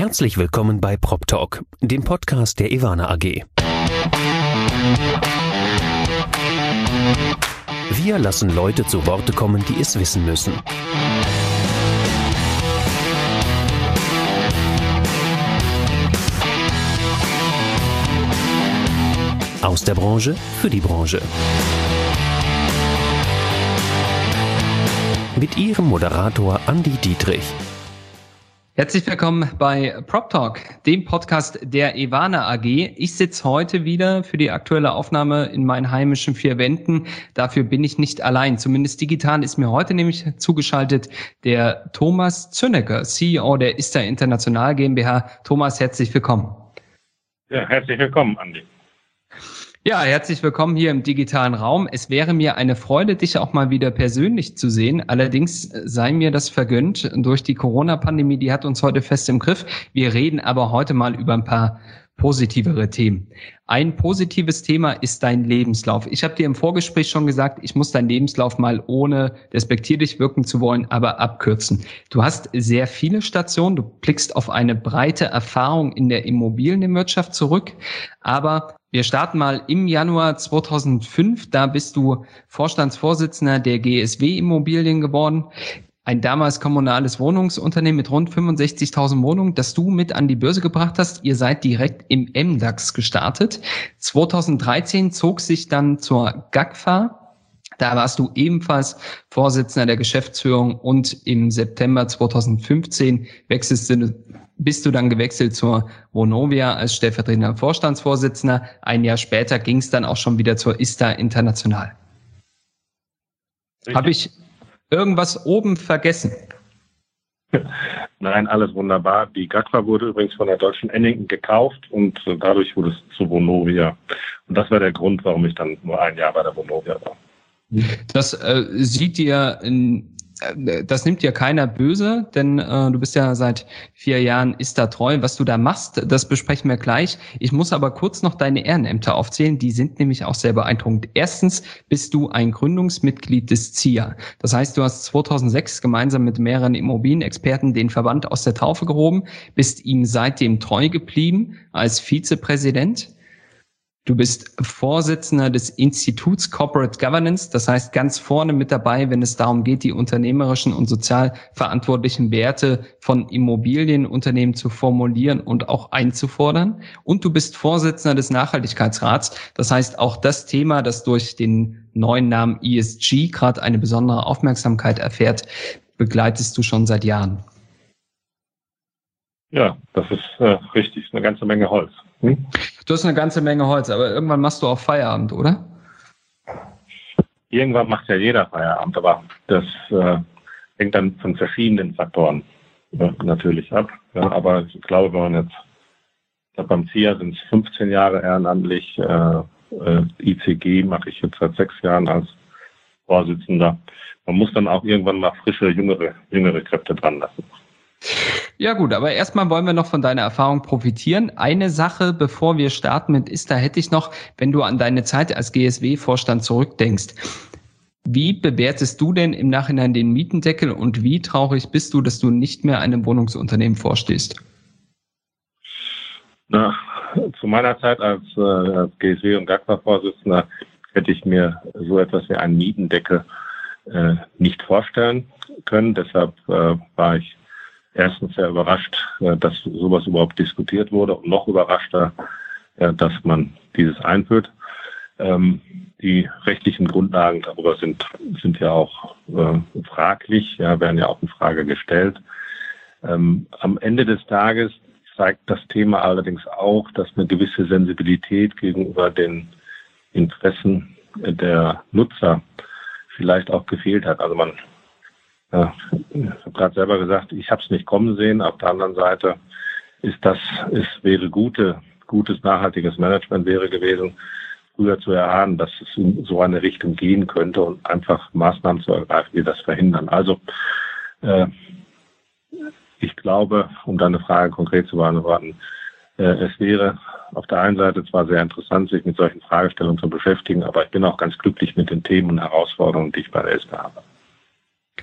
Herzlich willkommen bei PropTalk, dem Podcast der Ewana AG. Wir lassen Leute zu Worte kommen, die es wissen müssen. Aus der Branche für die Branche. Mit Ihrem Moderator Andi Dietrich. Herzlich willkommen bei PropTalk, dem Podcast der Ewana AG. Ich sitze heute wieder für die aktuelle Aufnahme in meinen heimischen 4 Wänden. Dafür bin ich nicht allein. Zumindest digital ist mir heute nämlich zugeschaltet der Thomas Zünnecker, CEO der ISTA International GmbH. Thomas, herzlich willkommen. Ja, herzlich willkommen, Andi. Ja, herzlich willkommen hier im digitalen Raum. Es wäre mir eine Freude, dich auch mal wieder persönlich zu sehen. Allerdings sei mir das vergönnt durch die Corona-Pandemie, die hat uns heute fest im Griff. Wir reden aber heute mal über ein paar positivere Themen. Ein positives Thema ist dein Lebenslauf. Ich habe dir im Vorgespräch schon gesagt, ich muss deinen Lebenslauf mal, ohne despektierlich wirken zu wollen, aber abkürzen. Du hast sehr viele Stationen, du blickst auf eine breite Erfahrung in der Immobilienwirtschaft zurück, aber wir starten mal im Januar 2005. Da bist du Vorstandsvorsitzender der GSW Immobilien geworden. Ein damals kommunales Wohnungsunternehmen mit rund 65.000 Wohnungen, das du mit an die Börse gebracht hast. Ihr seid direkt im MDAX gestartet. 2013 zog sich dann zur GAGFA. Da warst du ebenfalls Vorsitzender der Geschäftsführung und im September 2015 bist du dann gewechselt zur Vonovia als stellvertretender Vorstandsvorsitzender. Ein Jahr später ging es dann auch schon wieder zur ISTA International. Habe ich irgendwas oben vergessen? Nein, alles wunderbar. Die GAGFA wurde übrigens von der Deutschen Ennington gekauft und dadurch wurde es zu Vonovia. Und das war der Grund, warum ich dann nur ein Jahr bei der Vonovia war. Das das nimmt dir keiner böse, denn du bist ja seit 4 Jahren ISTA treu. Was du da machst, das besprechen wir gleich. Ich muss aber kurz noch deine Ehrenämter aufzählen. Die sind nämlich auch sehr beeindruckend. Erstens bist du ein Gründungsmitglied des ZIA. Das heißt, du hast 2006 gemeinsam mit mehreren Immobilienexperten den Verband aus der Taufe gehoben, bist ihm seitdem treu geblieben als Vizepräsident. Du bist Vorsitzender des Instituts Corporate Governance, das heißt ganz vorne mit dabei, wenn es darum geht, die unternehmerischen und sozial verantwortlichen Werte von Immobilienunternehmen zu formulieren und auch einzufordern. Und du bist Vorsitzender des Nachhaltigkeitsrats, das heißt auch das Thema, das durch den neuen Namen ESG gerade eine besondere Aufmerksamkeit erfährt, begleitest du schon seit Jahren. Ja, das ist richtig, eine ganze Menge Holz. Du hast eine ganze Menge Holz, aber irgendwann machst du auch Feierabend, oder? Irgendwann macht ja jeder Feierabend, aber das hängt dann von verschiedenen Faktoren natürlich ab. Ja, aber ich glaube, wenn man jetzt, beim ZIA sind es 15 Jahre ehrenamtlich, ICG mache ich jetzt seit 6 Jahren als Vorsitzender. Man muss dann auch irgendwann mal frische, jüngere Kräfte dran lassen. Ja gut, aber erstmal wollen wir noch von deiner Erfahrung profitieren. Eine Sache, bevor wir starten mit ISTA, hätte ich noch, wenn du an deine Zeit als GSW-Vorstand zurückdenkst. Wie bewertest du denn im Nachhinein den Mietendeckel und wie traurig bist du, dass du nicht mehr einem Wohnungsunternehmen vorstehst? Na, zu meiner Zeit als GSW- und GAGFA-Vorsitzender hätte ich mir so etwas wie einen Mietendeckel nicht vorstellen können. Deshalb war ich erstens sehr überrascht, dass sowas überhaupt diskutiert wurde und noch überraschter, dass man dieses einführt. Die rechtlichen Grundlagen darüber sind ja auch fraglich, werden ja auch in Frage gestellt. Am Ende des Tages zeigt das Thema allerdings auch, dass eine gewisse Sensibilität gegenüber den Interessen der Nutzer vielleicht auch gefehlt hat. Also ich habe gerade selber gesagt, ich habe es nicht kommen sehen. Auf der anderen Seite wäre gutes nachhaltiges Management wäre gewesen, früher zu erahnen, dass es in so eine Richtung gehen könnte und einfach Maßnahmen zu ergreifen, die das verhindern. Also ich glaube, um deine Frage konkret zu beantworten, es wäre auf der einen Seite zwar sehr interessant, sich mit solchen Fragestellungen zu beschäftigen, aber ich bin auch ganz glücklich mit den Themen und Herausforderungen, die ich bei der ISTA habe.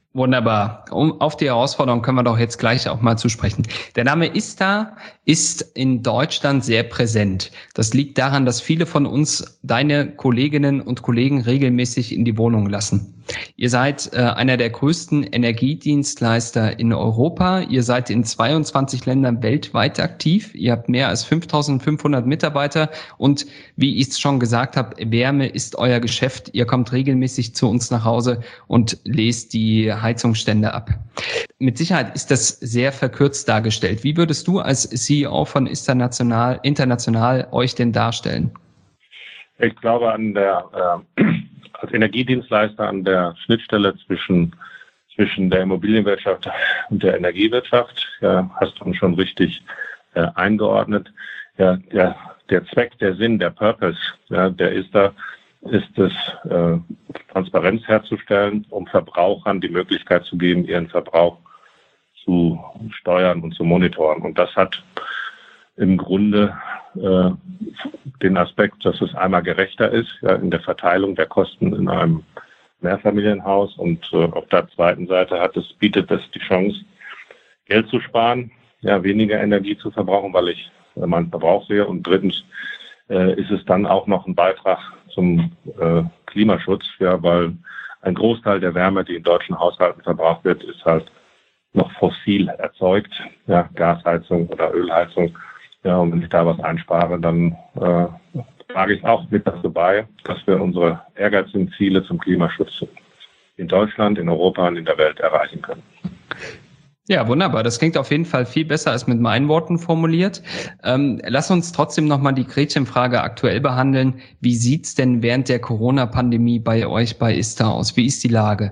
Wunderbar. Auf die Herausforderung können wir doch jetzt gleich auch mal zu sprechen. Der Name ISTA ist in Deutschland sehr präsent. Das liegt daran, dass viele von uns deine Kolleginnen und Kollegen regelmäßig in die Wohnung lassen. Ihr seid einer der größten Energiedienstleister in Europa. Ihr seid in 22 Ländern weltweit aktiv. Ihr habt mehr als 5.500 Mitarbeiter. Und wie ich es schon gesagt habe, Wärme ist euer Geschäft. Ihr kommt regelmäßig zu uns nach Hause und lest die Heizungsstände ab. Mit Sicherheit ist das sehr verkürzt dargestellt. Wie würdest du als CEO von ISTA International euch denn darstellen? Ich glaube, als Energiedienstleister an der Schnittstelle zwischen der Immobilienwirtschaft und der Energiewirtschaft, ja, hast du uns schon richtig eingeordnet. Ja, der Zweck, der Sinn, der Purpose, ja, der ist es, Transparenz herzustellen, um Verbrauchern die Möglichkeit zu geben, ihren Verbrauch zu steuern und zu monitoren. Und das hat im Grunde den Aspekt, dass es einmal gerechter ist, ja, in der Verteilung der Kosten in einem Mehrfamilienhaus, und auf der zweiten Seite bietet es die Chance, Geld zu sparen, ja, weniger Energie zu verbrauchen, weil ich meinen Verbrauch sehe, und drittens ist es dann auch noch ein Beitrag zum Klimaschutz, ja, weil ein Großteil der Wärme, die in deutschen Haushalten verbraucht wird, ist halt noch fossil erzeugt, ja, Gasheizung oder Ölheizung. Ja, und wenn ich da was einspare, dann trage ich auch mit dazu bei, dass wir unsere ehrgeizigen Ziele zum Klimaschutz in Deutschland, in Europa und in der Welt erreichen können. Ja, wunderbar. Das klingt auf jeden Fall viel besser als mit meinen Worten formuliert. Lass uns trotzdem nochmal die Gretchenfrage aktuell behandeln. Wie sieht's denn während der Corona-Pandemie bei euch bei ISTA aus? Wie ist die Lage?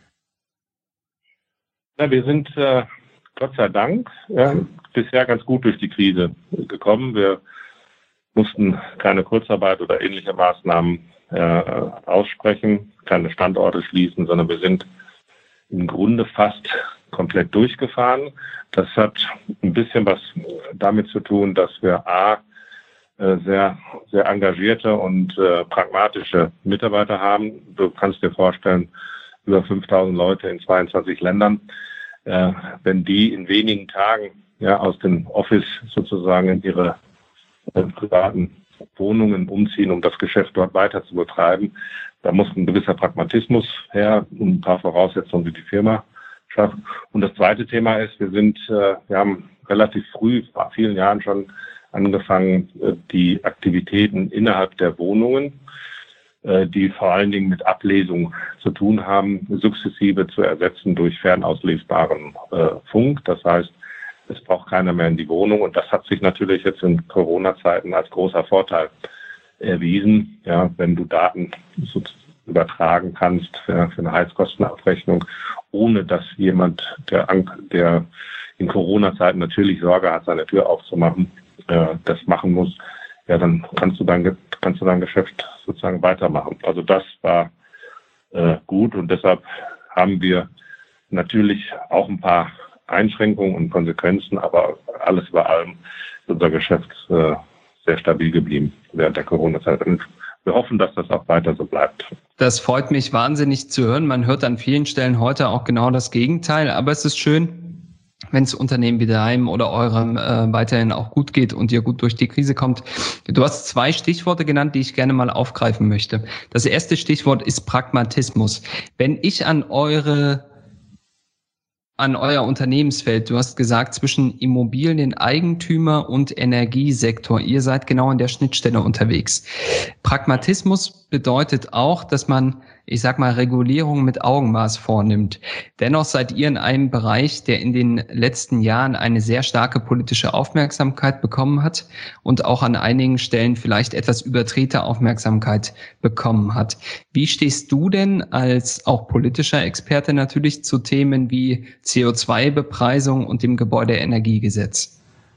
Ja, wir sind Gott sei Dank bisher ganz gut durch die Krise gekommen. Wir mussten keine Kurzarbeit oder ähnliche Maßnahmen aussprechen, keine Standorte schließen, sondern wir sind im Grunde fast komplett durchgefahren. Das hat ein bisschen was damit zu tun, dass wir sehr, sehr engagierte und pragmatische Mitarbeiter haben. Du kannst dir vorstellen, über 5.000 Leute in 22 Ländern. Wenn die in wenigen Tagen aus dem Office sozusagen in ihre privaten Wohnungen umziehen, um das Geschäft dort weiter zu betreiben, da muss ein gewisser Pragmatismus her und ein paar Voraussetzungen, die die Firma schafft. Und das zweite Thema ist, wir haben relativ früh, vor vielen Jahren schon angefangen, die Aktivitäten innerhalb der Wohnungen, die vor allen Dingen mit Ablesung zu tun haben, sukzessive zu ersetzen durch fernauslesbaren Funk. Das heißt, es braucht keiner mehr in die Wohnung, und das hat sich natürlich jetzt in Corona-Zeiten als großer Vorteil erwiesen. Ja, wenn du Daten übertragen kannst für eine Heizkostenabrechnung, ohne dass jemand, der in Corona-Zeiten natürlich Sorge hat, seine Tür aufzumachen, das machen muss, ja, dann kannst du dein Geschäft sozusagen weitermachen. Also das war gut, und deshalb haben wir natürlich auch ein paar Einschränkungen und Konsequenzen, aber alles über allem ist unser Geschäft sehr stabil geblieben während der Corona-Zeit. Und wir hoffen, dass das auch weiter so bleibt. Das freut mich wahnsinnig zu hören. Man hört an vielen Stellen heute auch genau das Gegenteil, aber es ist schön, wenn es Unternehmen wie deinem oder eurem weiterhin auch gut geht und ihr gut durch die Krise kommt. Du hast 2 Stichworte genannt, die ich gerne mal aufgreifen möchte. Das erste Stichwort ist Pragmatismus. Wenn ich an euer Unternehmensfeld, du hast gesagt, zwischen Immobilieneigentümer und Energiesektor, ihr seid genau an der Schnittstelle unterwegs. Pragmatismus bedeutet auch, dass man, ich sag mal, Regulierung mit Augenmaß vornimmt. Dennoch seid ihr in einem Bereich, der in den letzten Jahren eine sehr starke politische Aufmerksamkeit bekommen hat und auch an einigen Stellen vielleicht etwas überdrehte Aufmerksamkeit bekommen hat. Wie stehst du denn als auch politischer Experte natürlich zu Themen wie CO2-Bepreisung und dem Gebäudeenergiegesetz?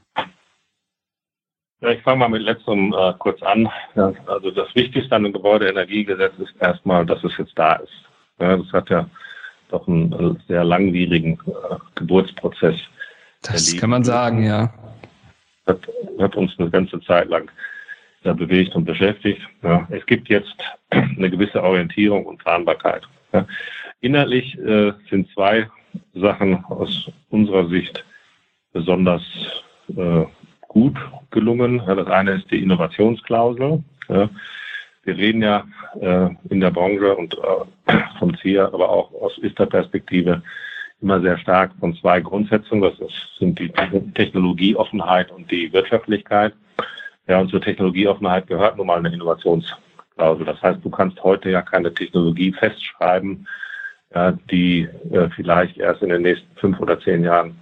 Ja, ich fange mal mit letzterem kurz an. Ja, also das Wichtigste an dem Gebäudeenergiegesetz ist erstmal, dass es jetzt da ist. Ja, das hat ja doch einen sehr langwierigen Geburtsprozess. Das kann man sagen, ja. Das hat uns eine ganze Zeit lang bewegt und beschäftigt. Ja, es gibt jetzt eine gewisse Orientierung und Planbarkeit. Ja, Inhaltlich sind zwei Sachen aus unserer Sicht besonders gut gelungen. Ja, das eine ist die Innovationsklausel. Ja. Wir reden ja in der Branche und vom ZIA, aber auch aus ISTA-Perspektive immer sehr stark von zwei Grundsätzen. Das sind die Technologieoffenheit und die Wirtschaftlichkeit. Ja, und zur Technologieoffenheit gehört nun mal eine Innovationsklausel. Das heißt, du kannst heute ja keine Technologie festschreiben, ja, die vielleicht erst in den nächsten 5 oder 10 Jahren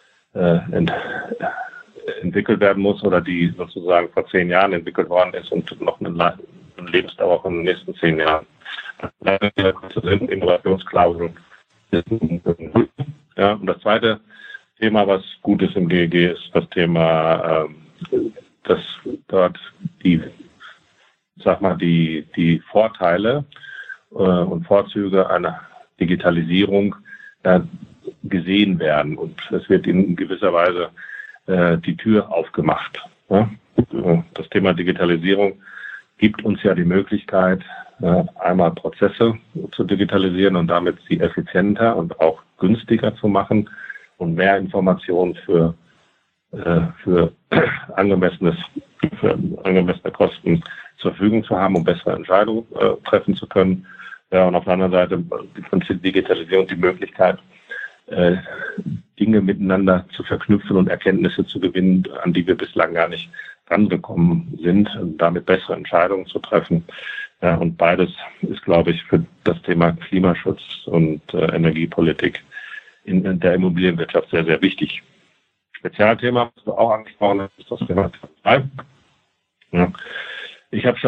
entwickelt werden muss oder die sozusagen vor 10 Jahren entwickelt worden ist und noch eine Lebensdauer von den nächsten 10 Jahren. Innovationsklausel. Ja, und das zweite Thema, was gut ist im GEG, ist das Thema, dass dort die Vorteile und Vorzüge einer Digitalisierung gesehen werden. Und es wird in gewisser Weise die Tür aufgemacht. Ja? Das Thema Digitalisierung gibt uns ja die Möglichkeit, einmal Prozesse zu digitalisieren und damit sie effizienter und auch günstiger zu machen und mehr Informationen für angemessene Kosten zur Verfügung zu haben, um bessere Entscheidungen treffen zu können. Ja, und auf der anderen Seite gibt uns die Digitalisierung die Möglichkeit, Dinge miteinander zu verknüpfen und Erkenntnisse zu gewinnen, an die wir bislang gar nicht rangekommen sind, und damit bessere Entscheidungen zu treffen. Ja, und beides ist, glaube ich, für das Thema Klimaschutz und Energiepolitik in der Immobilienwirtschaft sehr, sehr wichtig. Spezialthema, was du auch angesprochen hast, ist das Thema CO2. Ja. Ich habe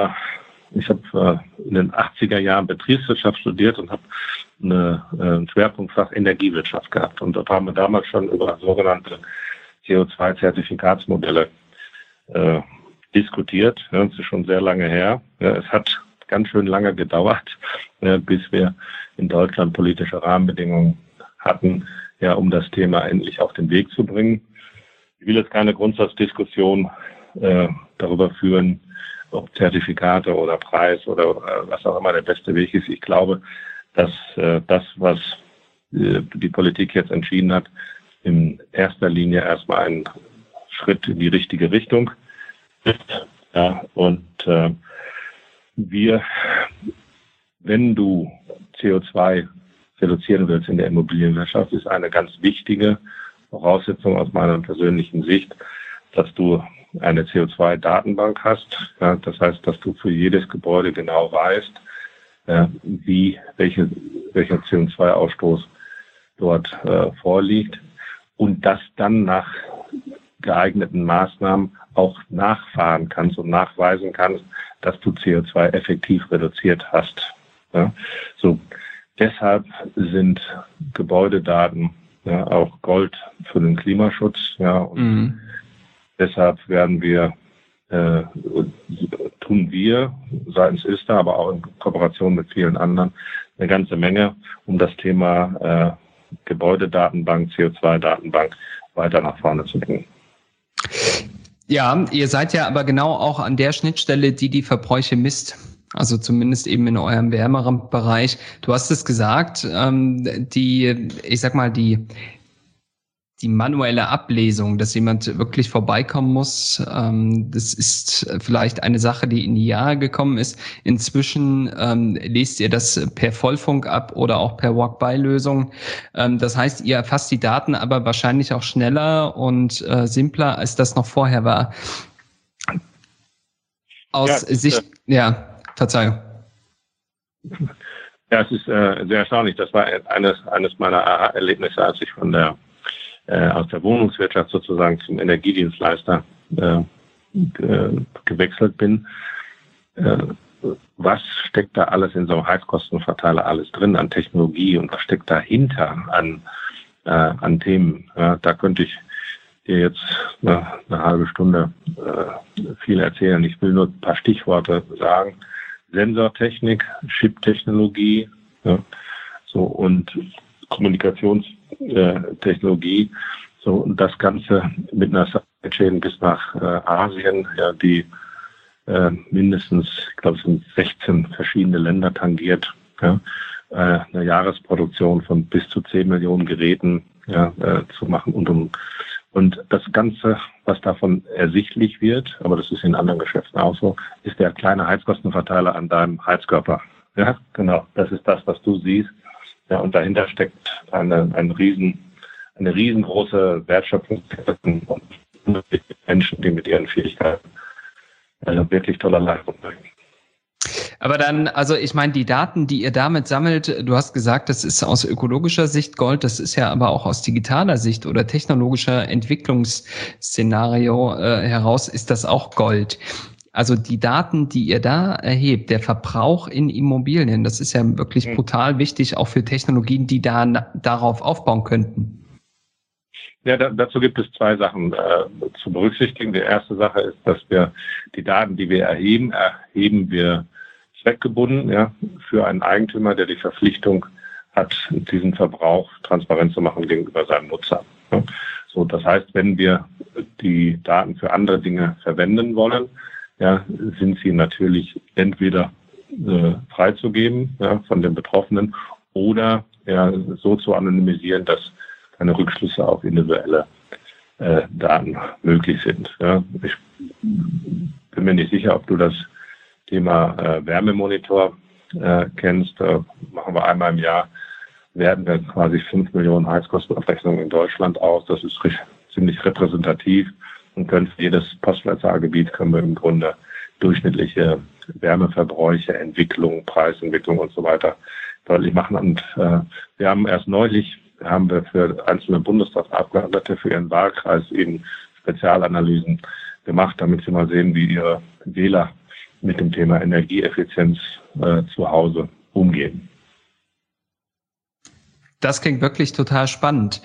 in den 80er Jahren Betriebswirtschaft studiert und habe ein Schwerpunktfach Energiewirtschaft gehabt. Und dort haben wir damals schon über sogenannte CO2-Zertifikatsmodelle diskutiert. Ja, das ist schon sehr lange her. Ja, es hat ganz schön lange gedauert, bis wir in Deutschland politische Rahmenbedingungen hatten, ja, um das Thema endlich auf den Weg zu bringen. Ich will jetzt keine Grundsatzdiskussion darüber führen, ob Zertifikate oder Preis oder was auch immer der beste Weg ist. Ich glaube, dass das, was die Politik jetzt entschieden hat, in erster Linie erstmal ein Schritt in die richtige Richtung ist. Ja, und wenn du CO2 reduzieren willst in der Immobilienwirtschaft, ist eine ganz wichtige Voraussetzung aus meiner persönlichen Sicht, dass du eine CO2-Datenbank hast. Ja, das heißt, dass du für jedes Gebäude genau weißt, welcher CO2-Ausstoß dort vorliegt und das dann nach geeigneten Maßnahmen auch nachfahren kannst und nachweisen kannst, dass du CO2 effektiv reduziert hast. Ja, so deshalb sind Gebäudedaten auch Gold für den Klimaschutz. Ja, und deshalb tun wir seitens ISTA, aber auch in Kooperation mit vielen anderen, eine ganze Menge, um das Thema Gebäudedatenbank, CO2-Datenbank weiter nach vorne zu bringen. Ja, ihr seid ja aber genau auch an der Schnittstelle, die Verbräuche misst. Also zumindest eben in eurem wärmeren Bereich. Du hast es gesagt, die manuelle Ablesung, dass jemand wirklich vorbeikommen muss, das ist vielleicht eine Sache, die in die Jahre gekommen ist. Inzwischen lest ihr das per Vollfunk ab oder auch per Walk-by-Lösung. Das heißt, ihr erfasst die Daten aber wahrscheinlich auch schneller und simpler, als das noch vorher war. Verzeihung. Ja, es ist sehr erstaunlich. Das war eines meiner Erlebnisse, als ich aus der Wohnungswirtschaft sozusagen zum Energiedienstleister gewechselt bin. Was steckt da alles in so einem Heizkostenverteiler alles drin an Technologie und was steckt dahinter an Themen? Ja, da könnte ich dir jetzt eine halbe Stunde viel erzählen. Ich will nur ein paar Stichworte sagen. Sensortechnik, Chip-Technologie, ja, so, und Kommunikationstechnologie, so, und das Ganze mit einer Supply Chain bis nach Asien, ja, die mindestens, ich glaube, es sind 16 verschiedene Länder tangiert, ja, eine Jahresproduktion von bis zu 10 Millionen Geräten zu machen und das Ganze, was davon ersichtlich wird, aber das ist in anderen Geschäften auch so, ist der kleine Heizkostenverteiler an deinem Heizkörper. Ja, genau. Das ist das, was du siehst. Ja, und dahinter steckt eine riesengroße Wertschöpfung und Menschen, die mit ihren Fähigkeiten wirklich toller Leistung bringen. Aber dann, also ich meine, die Daten, die ihr damit sammelt, du hast gesagt, das ist aus ökologischer Sicht Gold, das ist ja aber auch aus digitaler Sicht oder technologischer Entwicklungsszenario heraus ist das auch Gold. Also die Daten, die ihr da erhebt, der Verbrauch in Immobilien, das ist ja wirklich brutal wichtig, auch für Technologien, die darauf aufbauen könnten. Ja, dazu gibt es zwei Sachen zu berücksichtigen. Die erste Sache ist, dass wir die Daten, die wir erheben wir zweckgebunden, für einen Eigentümer, der die Verpflichtung hat, diesen Verbrauch transparent zu machen gegenüber seinem Nutzer. Ja. So, das heißt, wenn wir die Daten für andere Dinge verwenden wollen, sind sie natürlich entweder freizugeben von den Betroffenen oder so zu anonymisieren, dass keine Rückschlüsse auf individuelle Daten möglich sind. Ja. Ich bin mir nicht sicher, ob du das Thema Wärmemonitor kennst. Machen wir einmal im Jahr, werten wir quasi 5 Millionen Heizkostenabrechnungen in Deutschland aus. Das ist ziemlich repräsentativ und können für jedes Postleitzahlgebiet können wir im Grunde durchschnittliche Wärmeverbräuche, Entwicklung, Preisentwicklung und so weiter deutlich machen. Und wir haben erst neulich für einzelne Bundestagsabgeordnete für ihren Wahlkreis eben Spezialanalysen gemacht, damit sie mal sehen, wie ihre Wähler mit dem Thema Energieeffizienz zu Hause umgehen. Das klingt wirklich total spannend.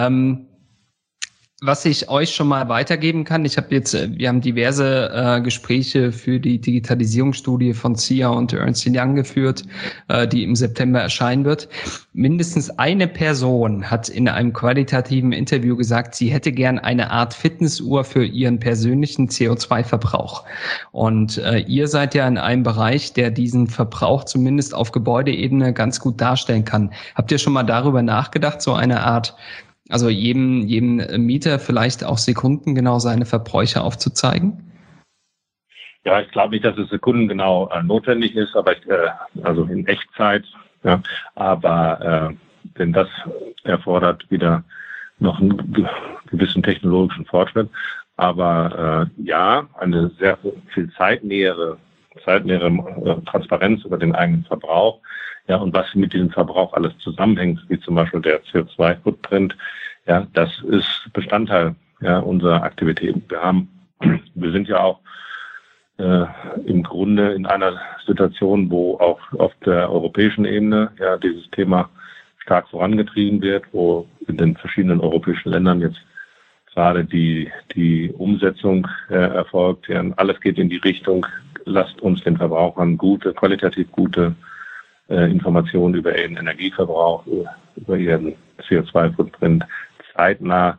Was ich euch schon mal weitergeben kann, wir haben diverse Gespräche für die Digitalisierungsstudie von SIA und Ernst & Young geführt, die im September erscheinen wird. Mindestens eine Person hat in einem qualitativen Interview gesagt, sie hätte gern eine Art Fitnessuhr für ihren persönlichen CO2-Verbrauch. Und ihr seid ja in einem Bereich, der diesen Verbrauch zumindest auf Gebäudeebene ganz gut darstellen kann. Habt ihr schon mal darüber nachgedacht, so eine Art, also jedem Mieter vielleicht auch sekundengenau seine Verbräuche aufzuzeigen? Ja, ich glaube nicht, dass es sekundengenau notwendig ist, aber also in Echtzeit. Ja, aber denn das erfordert wieder noch einen gewissen technologischen Fortschritt. Aber eine sehr viel zeitnähere Transparenz über den eigenen Verbrauch. Ja, und was mit diesem Verbrauch alles zusammenhängt, wie zum Beispiel der CO2-Footprint, das ist Bestandteil unserer Aktivitäten. Wir sind ja auch im Grunde in einer Situation, wo auch auf der europäischen Ebene dieses Thema stark vorangetrieben wird, wo in den verschiedenen europäischen Ländern jetzt gerade die Umsetzung erfolgt. Ja, alles geht in die Richtung, lasst uns den Verbrauchern qualitativ gute Informationen über ihren Energieverbrauch, über ihren CO2-Footprint zeitnah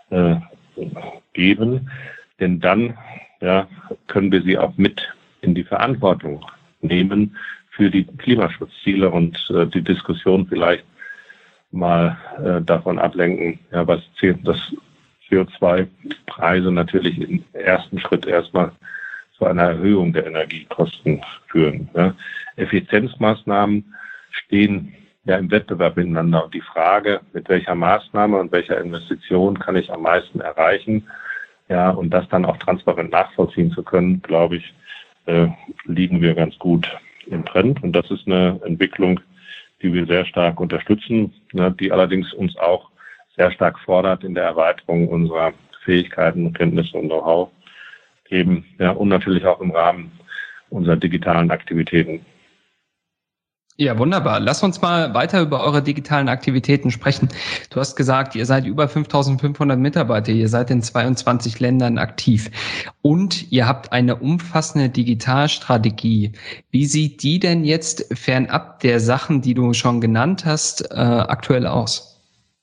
geben. Denn dann können wir sie auch mit in die Verantwortung nehmen für die Klimaschutzziele und die Diskussion vielleicht mal davon ablenken, was das CO2-Preise natürlich im ersten Schritt erstmal zu einer Erhöhung der Energiekosten führen. Ja. Effizienzmaßnahmen stehen im Wettbewerb miteinander. Und die Frage, mit welcher Maßnahme und welcher Investition kann ich am meisten erreichen, und das dann auch transparent nachvollziehen zu können, glaube ich, liegen wir ganz gut im Trend. Und das ist eine Entwicklung, die wir sehr stark unterstützen, die allerdings uns auch sehr stark fordert in der Erweiterung unserer Fähigkeiten, Kenntnisse und Know-how eben, und natürlich auch im Rahmen unserer digitalen Aktivitäten. Ja, wunderbar. Lass uns mal weiter über eure digitalen Aktivitäten sprechen. Du hast gesagt, ihr seid über 5.500 Mitarbeiter, ihr seid in 22 Ländern aktiv und ihr habt eine umfassende Digitalstrategie. Wie sieht die denn jetzt fernab der Sachen, die du schon genannt hast, aktuell aus?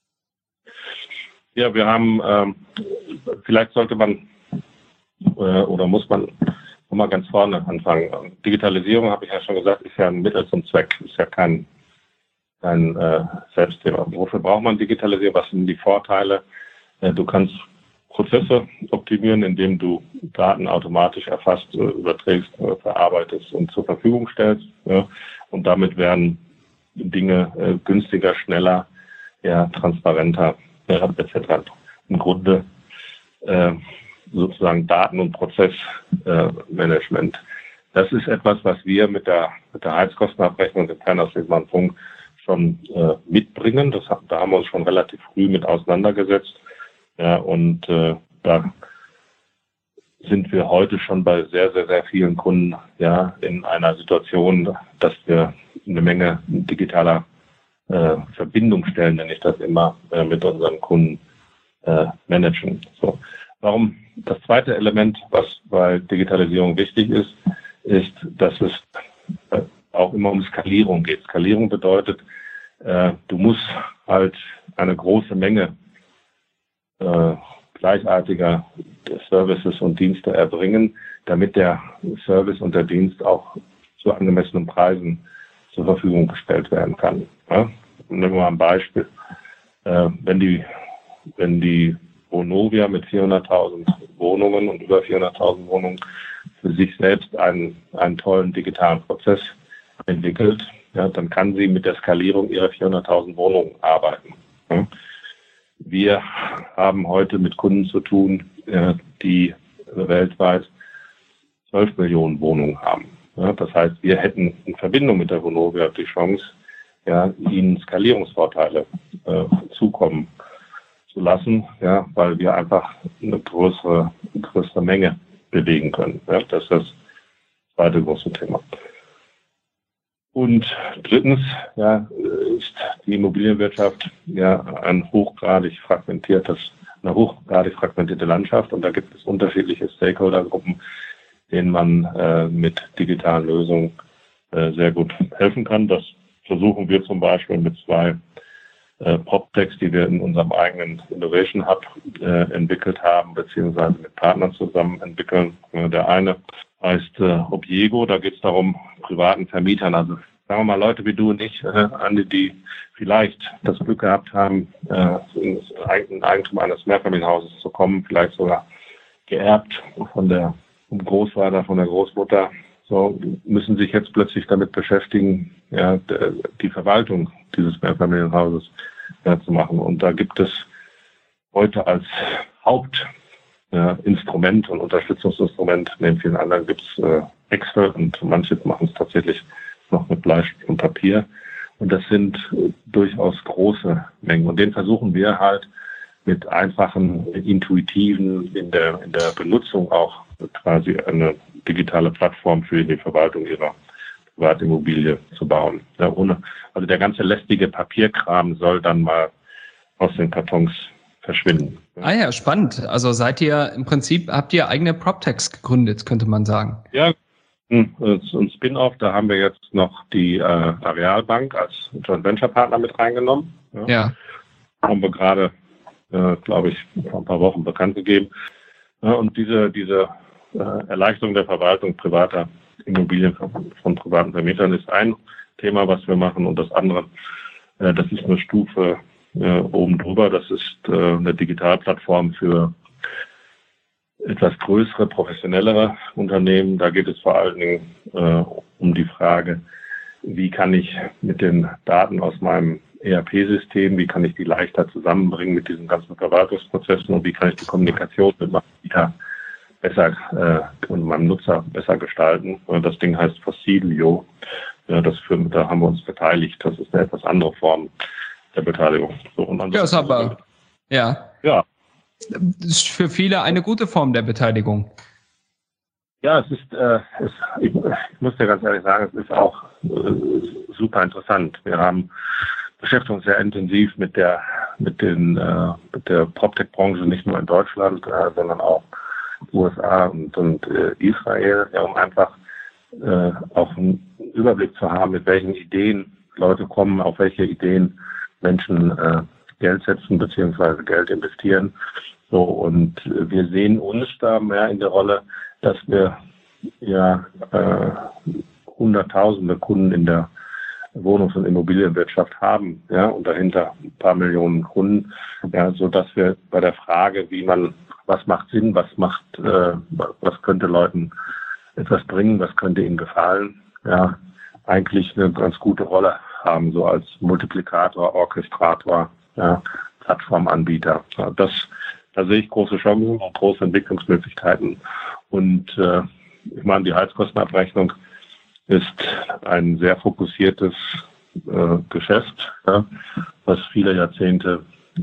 Ja, wir haben, vielleicht sollte man oder muss man mal ganz vorne anfangen. Digitalisierung, habe ich ja schon gesagt, ist ja ein Mittel zum Zweck, ist ja kein ein Selbstthema. Wofür braucht man Digitalisierung? Was sind die Vorteile? Du kannst Prozesse optimieren, indem du Daten automatisch erfasst, überträgst, verarbeitest und zur Verfügung stellst. Ja. Und damit werden Dinge günstiger, schneller, ja, transparenter, etc. Im Grunde sozusagen Daten- und Prozessmanagement. Das ist etwas, was wir mit der Heizkostenabrechnung im Fernsehmann Funk schon mitbringen. Da haben wir uns schon relativ früh mit auseinandergesetzt. Ja, und da sind wir heute schon bei sehr, sehr, sehr vielen Kunden ja in einer Situation, dass wir eine Menge digitaler Verbindungsstellen, nenne ich das immer, mit unseren Kunden managen. So. Warum das zweite Element, was bei Digitalisierung wichtig ist, dass es auch immer um Skalierung geht. Skalierung bedeutet, du musst halt eine große Menge gleichartiger Services und Dienste erbringen, damit der Service und der Dienst auch zu angemessenen Preisen zur Verfügung gestellt werden kann. Ja? Nehmen wir mal ein Beispiel. Wenn die Vonovia mit 400.000 Wohnungen und über 400.000 Wohnungen für sich selbst einen tollen digitalen Prozess entwickelt, ja, dann kann sie mit der Skalierung ihrer 400.000 Wohnungen arbeiten. Ja? Wir haben heute mit Kunden zu tun, die weltweit 12 Millionen Wohnungen haben. Ja, das heißt, wir hätten in Verbindung mit der Vonovia die Chance, ja, ihnen Skalierungsvorteile zukommen zu lassen, ja, weil wir einfach eine größere Menge bewegen können. Ja, das ist das zweite große Thema. Und drittens, ja, ist die Immobilienwirtschaft ja eine hochgradig fragmentierte Landschaft, und da gibt es unterschiedliche Stakeholdergruppen, denen man mit digitalen Lösungen sehr gut helfen kann. Das versuchen wir zum Beispiel mit 2 PropTechs, die wir in unserem eigenen Innovation Hub entwickelt haben, beziehungsweise mit Partnern zusammen entwickeln. Der eine heißt Obiego, da geht es darum, privaten Vermietern, also sagen wir mal Leute wie du und ich, Andi, die vielleicht das Glück gehabt haben, ins Eigentum eines Mehrfamilienhauses zu kommen, vielleicht sogar geerbt vom Großvater, von der Großmutter, so müssen sich jetzt plötzlich damit beschäftigen, ja, die Verwaltung dieses Mehrfamilienhauses zu machen. Und da gibt es heute als Hauptinstrument und Unterstützungsinstrument, neben vielen anderen gibt es Excel, und manche machen es tatsächlich noch mit Bleistift und Papier. Und das sind durchaus große Mengen. Und den versuchen wir halt mit einfachen, intuitiven, in der Benutzung auch quasi eine digitale Plattform für die Verwaltung ihrer Privatimmobilie zu bauen. Ja, also der ganze lästige Papierkram soll dann mal aus den Kartons verschwinden. Ah ja, spannend. Also habt ihr eigene PropTechs gegründet, könnte man sagen. Ja, ein Spin-off, da haben wir jetzt noch die Arealbank als Joint Venture Partner mit reingenommen. Ja. Haben wir gerade, glaube ich, vor ein paar Wochen bekannt gegeben. Ja, und diese Erleichterung der Verwaltung privater Immobilien von privaten Vermietern ist ein Thema, was wir machen. Und das andere, das ist eine Stufe oben drüber. Das ist eine Digitalplattform für etwas größere, professionellere Unternehmen. Da geht es vor allen Dingen um die Frage, wie kann ich mit den Daten aus meinem ERP-System, wie kann ich die leichter zusammenbringen mit diesen ganzen Verwaltungsprozessen, und wie kann ich die Kommunikation mit meinem Mieter besser und meinem Nutzer besser gestalten. Das Ding heißt Fossilio. Ja, da haben wir uns beteiligt. Das ist eine etwas andere Form der Beteiligung. So, und ja, ist aber, ja. Das ist für viele eine gute Form der Beteiligung. Ja, ich muss dir ganz ehrlich sagen, es ist auch super interessant. Wir beschäftigen uns sehr intensiv mit der PropTech-Branche, nicht nur in Deutschland, sondern auch USA und Israel, ja, um einfach auch einen Überblick zu haben, mit welchen Ideen Leute kommen, auf welche Ideen Menschen Geld setzen bzw. Geld investieren. So, und wir sehen uns da mehr in der Rolle, dass wir ja Hunderttausende Kunden in der Wohnungs- und Immobilienwirtschaft haben, ja, und dahinter ein paar Millionen Kunden, ja, so dass wir bei der Frage, was macht Sinn, was könnte Leuten etwas bringen, was könnte ihnen gefallen, ja, eigentlich eine ganz gute Rolle haben, so als Multiplikator, Orchestrator, ja, Plattformanbieter. Ja, da sehe ich große Chancen und große Entwicklungsmöglichkeiten. Und ich meine, die Heizkostenabrechnung ist ein sehr fokussiertes Geschäft, ja, was viele Jahrzehnte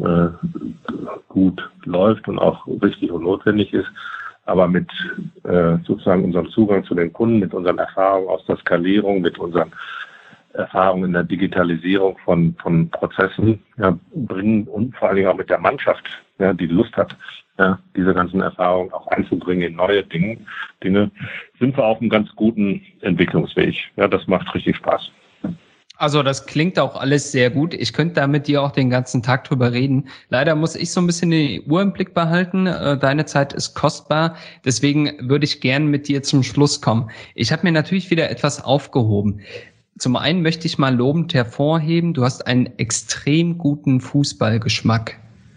gut läuft und auch richtig und notwendig ist. Aber mit sozusagen unserem Zugang zu den Kunden, mit unseren Erfahrungen aus der Skalierung, mit unseren Erfahrungen in der Digitalisierung von Prozessen, ja, bringen und vor allen Dingen auch mit der Mannschaft, ja, die Lust hat, ja, diese ganzen Erfahrungen auch einzubringen in neue Dinge, sind wir auf einem ganz guten Entwicklungsweg. Ja, das macht richtig Spaß. Also das klingt auch alles sehr gut. Ich könnte da mit dir auch den ganzen Tag drüber reden. Leider muss ich so ein bisschen die Uhr im Blick behalten. Deine Zeit ist kostbar. Deswegen würde ich gern mit dir zum Schluss kommen. Ich habe mir natürlich wieder etwas aufgehoben. Zum einen möchte ich mal lobend hervorheben, du hast einen extrem guten Fußballgeschmack.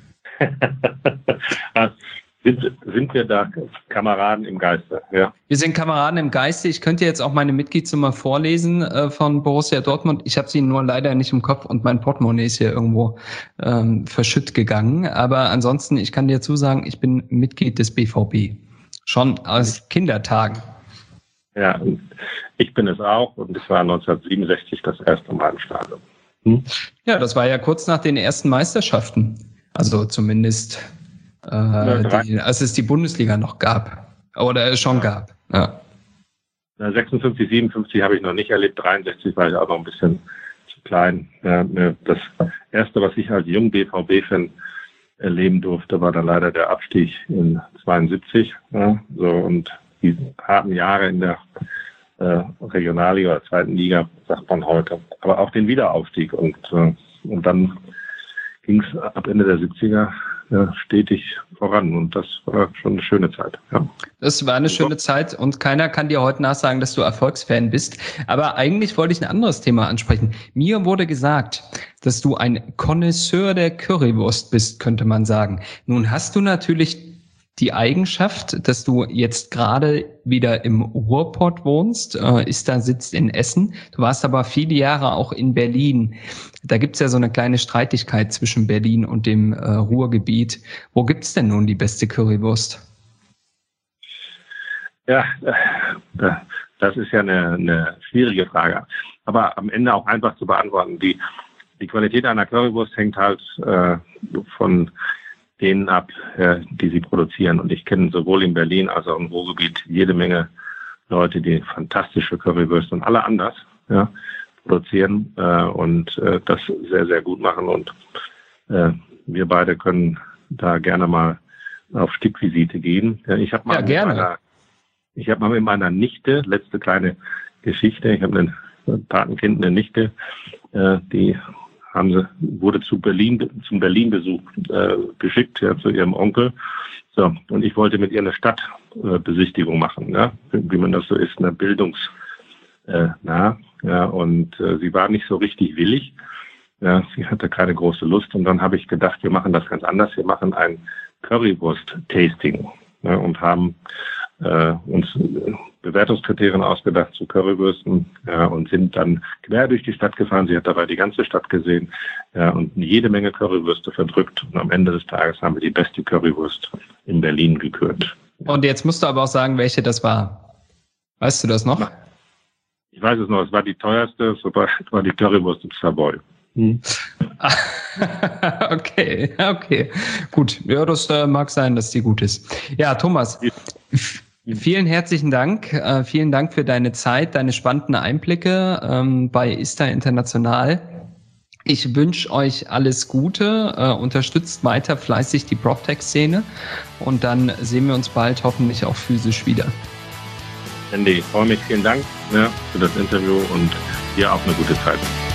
Sind wir da Kameraden im Geiste? Ja. Wir sind Kameraden im Geiste. Ich könnte jetzt auch meine Mitgliedsnummer vorlesen von Borussia Dortmund. Ich habe sie nur leider nicht im Kopf und mein Portemonnaie ist hier irgendwo verschütt gegangen. Aber ansonsten, ich kann dir zusagen, ich bin Mitglied des BVB. Schon aus Kindertagen. Ja, ich bin es auch und es war 1967 das erste Mal im Stadion. Ja, das war ja kurz nach den ersten Meisterschaften. Also zumindest als es die Bundesliga noch gab. Oder es schon gab. Ja. 56, 57 habe ich noch nicht erlebt. 63 war ich auch noch ein bisschen zu klein. Ja, das erste, was ich als jung BVB-Fan erleben durfte, war dann leider der Abstieg in 72. Ja, so, und die harten Jahre in der Regionalliga oder zweiten Liga, sagt man heute. Aber auch den Wiederaufstieg. Und dann ging es ab Ende der 70er stetig voran. Und das war schon eine schöne Zeit. Ja. Das war eine schöne Zeit und keiner kann dir heute nachsagen, dass du Erfolgsfan bist. Aber eigentlich wollte ich ein anderes Thema ansprechen. Mir wurde gesagt, dass du ein Connoisseur der Currywurst bist, könnte man sagen. Nun hast du natürlich die Eigenschaft, dass du jetzt gerade wieder im Ruhrpott wohnst, Ista sitzt in Essen. Du warst aber viele Jahre auch in Berlin. Da gibt's ja so eine kleine Streitigkeit zwischen Berlin und dem Ruhrgebiet. Wo gibt's denn nun die beste Currywurst? Ja, das ist ja eine schwierige Frage. Aber am Ende auch einfach zu beantworten. Die Qualität einer Currywurst hängt halt von denen ab, die sie produzieren. Und ich kenne sowohl in Berlin als auch im Ruhrgebiet jede Menge Leute, die fantastische Currywürste und alle anders produzieren und das sehr, sehr gut machen. Und wir beide können da gerne mal auf Stippvisite gehen. Ich habe mal mit meiner Nichte, letzte kleine Geschichte, ich habe ein Patenkind, eine Nichte, die wurde zum Berlin-Besuch geschickt, ja, zu ihrem Onkel. So, und ich wollte mit ihr eine Stadtbesichtigung machen, ja, wie man das so ist, eine ja, und sie war nicht so richtig willig. Ja, sie hatte keine große Lust. Und dann habe ich gedacht, wir machen das ganz anders. Wir machen ein Currywurst-Tasting, ja, und haben uns Bewertungskriterien ausgedacht zu Currywürsten, ja, und sind dann quer durch die Stadt gefahren. Sie hat dabei die ganze Stadt gesehen, ja, und jede Menge Currywürste verdrückt. Und am Ende des Tages haben wir die beste Currywurst in Berlin gekürt. Und jetzt musst du aber auch sagen, welche das war. Weißt du das noch? Ich weiß es noch, es war die teuerste, es war die Currywurst im Savoy. Okay. Gut, ja, das mag sein, dass die gut ist. Ja, Thomas, vielen herzlichen Dank. Vielen Dank für deine Zeit, deine spannenden Einblicke bei Ista International. Ich wünsche euch alles Gute, unterstützt weiter fleißig die PropTech-Szene und dann sehen wir uns bald hoffentlich auch physisch wieder. Andy, ich freue mich. Vielen Dank für das Interview und dir auch eine gute Zeit.